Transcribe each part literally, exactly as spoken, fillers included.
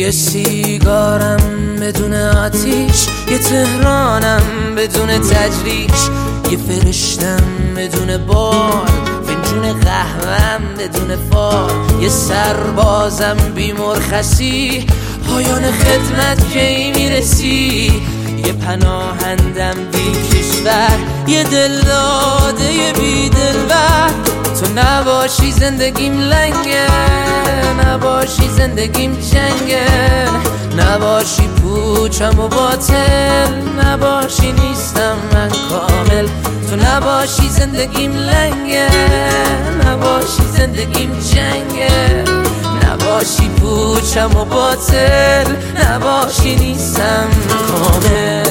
یه سیگارم بدون آتیش، یه تهرانم بدون تجریش، یه فرشتم بدون بال، فنجون قهوهم بدون فال، یه سربازم بی مرخصی، پایان خدمت کی میرسی، یه پناهندم بی کشور، یه دل داده یه بی دلبر. تو نباشی زندگیم لنگه، نباشی زندگیم جنگه، نباشی پوچم و باطل، نباشی نیستم من کامل. تو نباشی زندگیم لنگه، نباشی زندگیم جنگه، نباشی پوچم و باطل، نباشی نیستم کامل.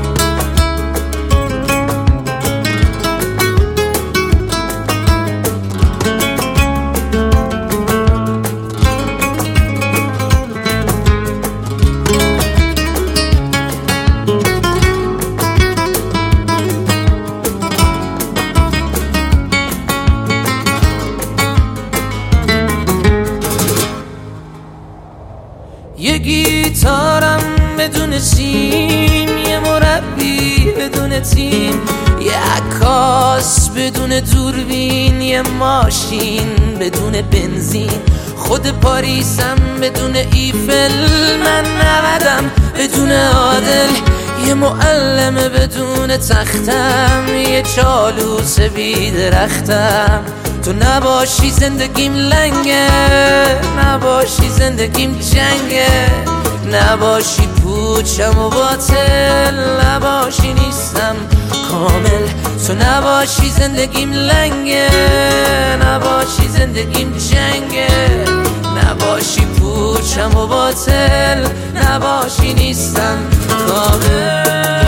یه گیتارم بدون سیم، یه مربی بدون تیم، یه عکاس بدون دوربین، یه ماشین بدون بنزین، خود پاریسم بدون ایفل، من نودم بدون عادل، یه معلم بدون تختم، یه چالوس بی درختم. تو نباشی زندگیم لنگه، نباشی زندگیم جنگه، نباشی پوچم و باطل، نباشی نیستم کامل. تو نباشی زندگیم لنگه، نباشی زندگیم جنگه، نباشی پوچم و باطل، نباشی نیستم کامل.